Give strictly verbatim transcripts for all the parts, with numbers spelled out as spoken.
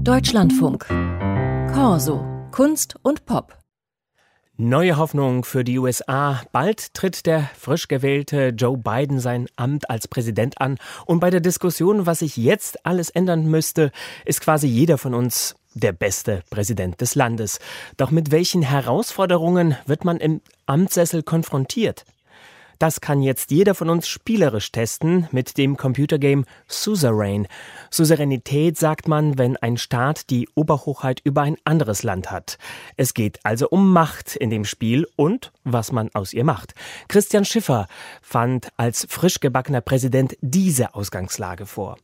Deutschlandfunk. Corso. Kunst und Pop. Neue Hoffnung für die U S A. Bald tritt der frisch gewählte Joe Biden sein Amt als Präsident an. Und bei der Diskussion, was sich jetzt alles ändern müsste, ist quasi jeder von uns der beste Präsident des Landes. Doch mit welchen Herausforderungen wird man im Amtssessel konfrontiert? Das kann jetzt jeder von uns spielerisch testen mit dem Computergame Suzerain. Souveränität sagt man, wenn ein Staat die Oberhoheit über ein anderes Land hat. Es geht also um Macht in dem Spiel und was man aus ihr macht. Christian Schiffer fand als frisch gebackener Präsident diese Ausgangslage vor.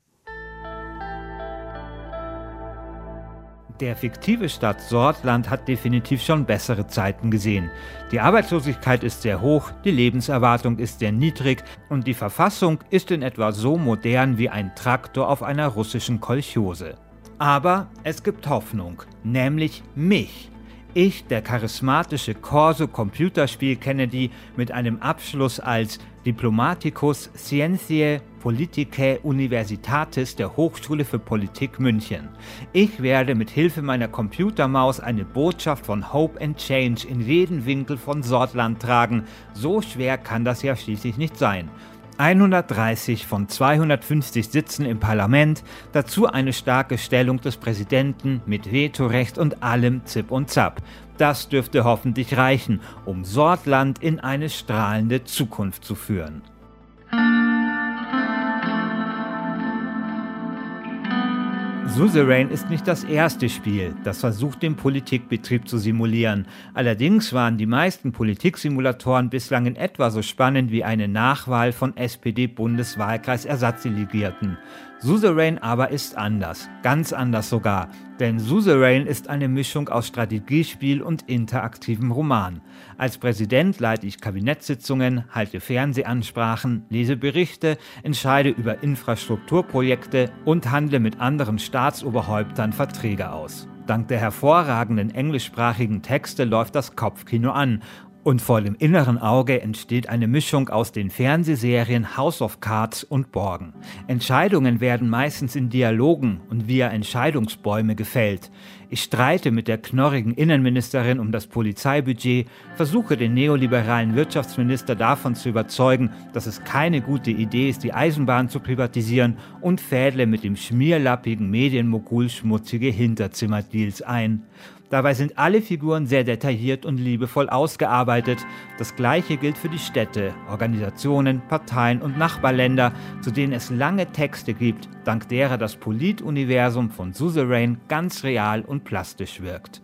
Der fiktive Staat Sordland hat definitiv schon bessere Zeiten gesehen. Die Arbeitslosigkeit ist sehr hoch, die Lebenserwartung ist sehr niedrig und die Verfassung ist in etwa so modern wie ein Traktor auf einer russischen Kolchose. Aber es gibt Hoffnung, nämlich mich. Ich, der charismatische Corso-Computerspiel-Kennedy mit einem Abschluss als Diplomaticus Scientiae Politicae Universitatis der Hochschule für Politik München. Ich werde mit Hilfe meiner Computermaus eine Botschaft von Hope and Change in jeden Winkel von Sordland tragen. So schwer kann das ja schließlich nicht sein. hundertdreißig von zweihundertfünfzig Sitzen im Parlament, dazu eine starke Stellung des Präsidenten mit Vetorecht und allem Zip und Zap. Das dürfte hoffentlich reichen, um Sordland in eine strahlende Zukunft zu führen. Suzerain ist nicht das erste Spiel, das versucht, den Politikbetrieb zu simulieren. Allerdings waren die meisten Politiksimulatoren bislang in etwa so spannend wie eine Nachwahl von S P D-Bundeswahlkreisersatzdelegierten. Suzerain aber ist anders, ganz anders sogar, denn Suzerain ist eine Mischung aus Strategiespiel und interaktivem Roman. Als Präsident leite ich Kabinettssitzungen, halte Fernsehansprachen, lese Berichte, entscheide über Infrastrukturprojekte und handle mit anderen Staatsoberhäuptern Verträge aus. Dank der hervorragenden englischsprachigen Texte läuft das Kopfkino an. Und vor dem inneren Auge entsteht eine Mischung aus den Fernsehserien House of Cards und Borgen. Entscheidungen werden meistens in Dialogen und via Entscheidungsbäume gefällt. Ich streite mit der knorrigen Innenministerin um das Polizeibudget, versuche den neoliberalen Wirtschaftsminister davon zu überzeugen, dass es keine gute Idee ist, die Eisenbahn zu privatisieren und fädle mit dem schmierlappigen Medienmogul schmutzige Hinterzimmerdeals ein. Dabei sind alle Figuren sehr detailliert und liebevoll ausgearbeitet. Das Gleiche gilt für die Städte, Organisationen, Parteien und Nachbarländer, zu denen es lange Texte gibt, dank derer das Polituniversum von Suzerain ganz real und plastisch wirkt.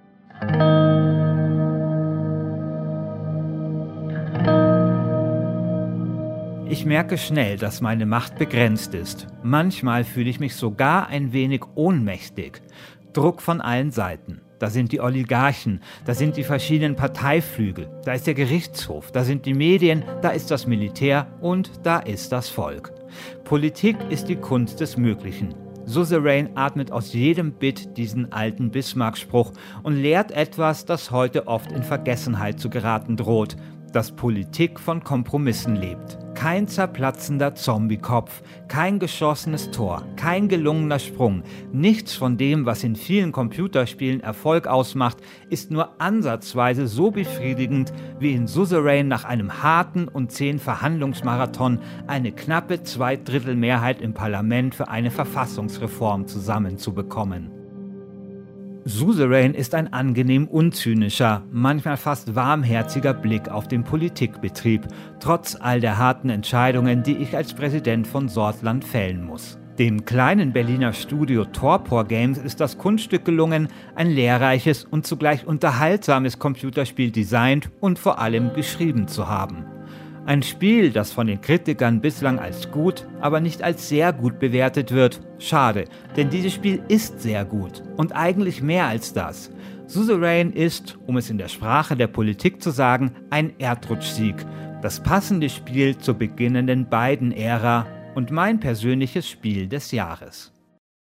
Ich merke schnell, dass meine Macht begrenzt ist. Manchmal fühle ich mich sogar ein wenig ohnmächtig. Druck von allen Seiten. Da sind die Oligarchen, da sind die verschiedenen Parteiflügel, da ist der Gerichtshof, da sind die Medien, da ist das Militär und da ist das Volk. Politik ist die Kunst des Möglichen. Suzerain atmet aus jedem Bit diesen alten Bismarck-Spruch und lehrt etwas, das heute oft in Vergessenheit zu geraten droht, dass Politik von Kompromissen lebt. Kein zerplatzender Zombiekopf, kein geschossenes Tor, kein gelungener Sprung. Nichts von dem, was in vielen Computerspielen Erfolg ausmacht, ist nur ansatzweise so befriedigend, wie in Suzerain nach einem harten und zähen Verhandlungsmarathon eine knappe Zweidrittelmehrheit im Parlament für eine Verfassungsreform zusammenzubekommen. Suzerain ist ein angenehm unzynischer, manchmal fast warmherziger Blick auf den Politikbetrieb, trotz all der harten Entscheidungen, die ich als Präsident von Sordland fällen muss. Dem kleinen Berliner Studio Torpor Games ist das Kunststück gelungen, ein lehrreiches und zugleich unterhaltsames Computerspiel designt und vor allem geschrieben zu haben. Ein Spiel, das von den Kritikern bislang als gut, aber nicht als sehr gut bewertet wird. Schade, denn dieses Spiel ist sehr gut und eigentlich mehr als das. Suzerain ist, um es in der Sprache der Politik zu sagen, ein Erdrutschsieg. Das passende Spiel zur beginnenden Biden-Ära und mein persönliches Spiel des Jahres.